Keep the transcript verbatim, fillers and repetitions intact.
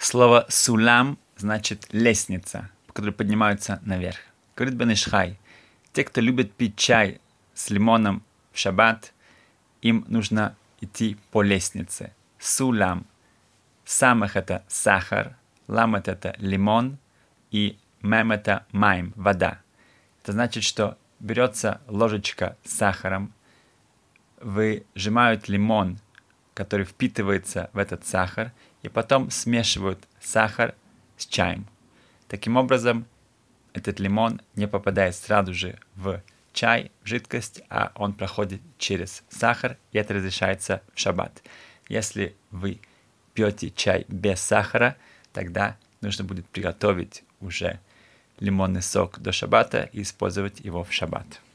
Слово «сулам» значит «лестница», по которой поднимаются наверх. Говорит Бен Иш Хай: те, кто любит пить чай с лимоном в шаббат, им нужно идти по лестнице. Сулам. Самых — это сахар, ламет — это лимон, и мем — это майм, вода. Это значит, что берется ложечка с сахаром, выжимают лимон, который впитывается в этот сахар, и потом смешивают сахар с чаем. Таким образом, этот лимон не попадает сразу же в чай, в жидкость, а он проходит через сахар, и это разрешается в шаббат. Если вы пьете чай без сахара, тогда нужно будет приготовить уже лимонный сок до шаббата и использовать его в шаббат.